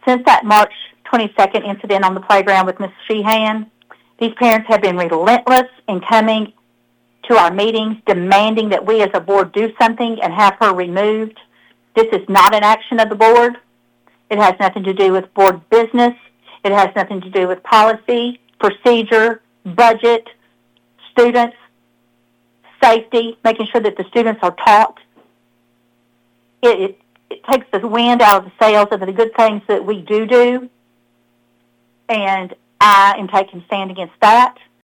Since that March 22nd incident on the playground with Ms. Sheehan, these parents have been relentless in coming to our meetings, demanding that we as a board do something and have her removed. This is not an action of the board. It has nothing to do with board business. It has nothing to do with policy, procedure, budget, students, safety, making sure that the students are taught. It takes the wind out of the sails of the good things that we do, and I am taking stand against that.